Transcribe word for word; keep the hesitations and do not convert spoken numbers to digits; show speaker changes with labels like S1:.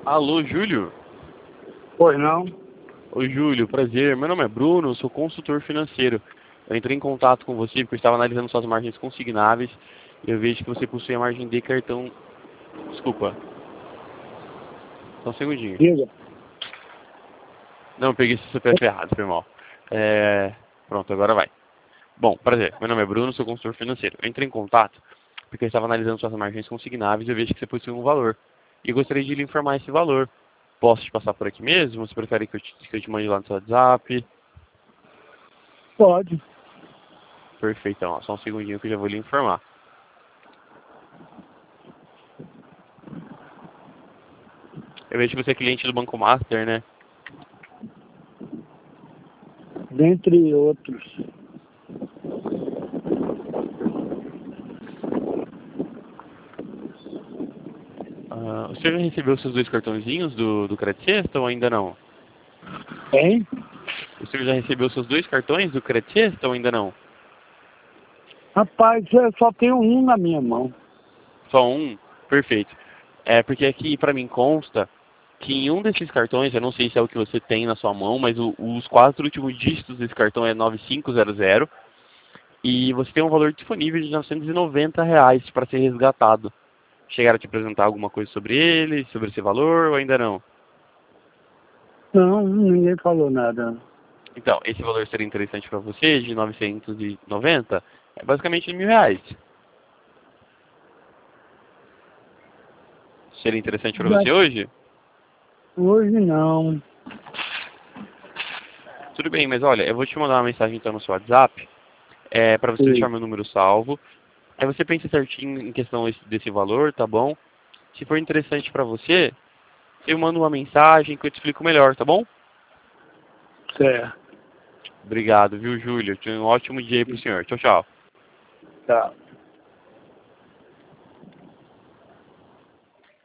S1: Alô, Júlio?
S2: Pois não?
S1: Oi, Júlio, prazer. Meu nome é Bruno, eu sou consultor financeiro. Eu entrei em contato com você porque eu estava analisando suas margens consignáveis e eu vejo que você possui a margem de cartão... Desculpa. Só um segundinho.
S2: Diga.
S1: Não, eu peguei esse C P F errado, foi mal. É... Pronto, agora vai. Bom, prazer. Meu nome é Bruno, sou consultor financeiro. Eu entrei em contato porque eu estava analisando suas margens consignáveis e eu vejo que você possui um valor. E eu gostaria de lhe informar esse valor. Posso te passar por aqui mesmo? Você prefere que eu te, que eu te mande lá no seu WhatsApp?
S2: Pode.
S1: Perfeito, então, ó, só um segundinho que eu já vou lhe informar. Eu vejo que você é cliente do Banco Master, né?
S2: Dentre outros.
S1: Ah, você já recebeu seus dois cartõezinhos do, do Credit Sexta ou ainda não?
S2: Hein?
S1: O senhor já recebeu seus dois cartões do Credit Sexta ou ainda não?
S2: Rapaz, eu só tenho um na minha mão.
S1: Só um? Perfeito. É porque aqui para mim consta que em um desses cartões, eu não sei se é o que você tem na sua mão, mas o, os quatro últimos dígitos desse cartão é nove cinco zero zero e você tem um valor disponível de novecentos e noventa reais para ser resgatado. Chegaram a te apresentar alguma coisa sobre ele, sobre esse valor ou ainda não?
S2: Não, ninguém falou nada.
S1: Então, esse valor seria interessante para você, de novecentos e noventa, é basicamente mil reais. Seria interessante para você hoje?
S2: Hoje não.
S1: Tudo bem, mas olha, eu vou te mandar uma mensagem então no seu WhatsApp, é, para você deixar
S2: Sim.
S1: meu número salvo. Aí você pensa certinho em questão desse, desse valor, tá bom? Se for interessante para você, eu mando uma mensagem que eu te explico melhor, tá bom?
S2: Certo.
S1: Obrigado, viu, Júlio? Tenha um ótimo dia aí pro senhor. Tchau, tchau.
S2: Tá.